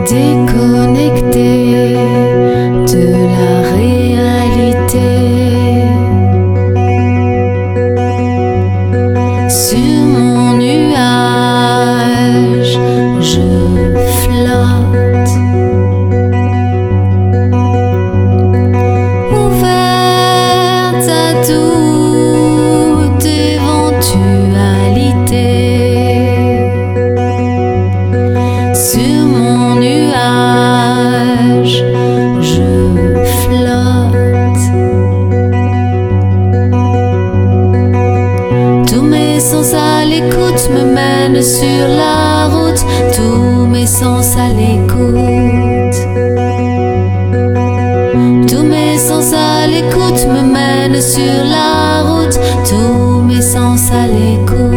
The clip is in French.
déconnecté de la réalité. Sur mon nuage, je flotte, ouverte à toute éventualité. Sur mon nuage, je flotte. Tous mes sens à l'écoute me mènent sur la route. Tous mes sens à l'écoute. Tous mes sens à l'écoute me mènent sur la route. Tous mes sens à l'écoute.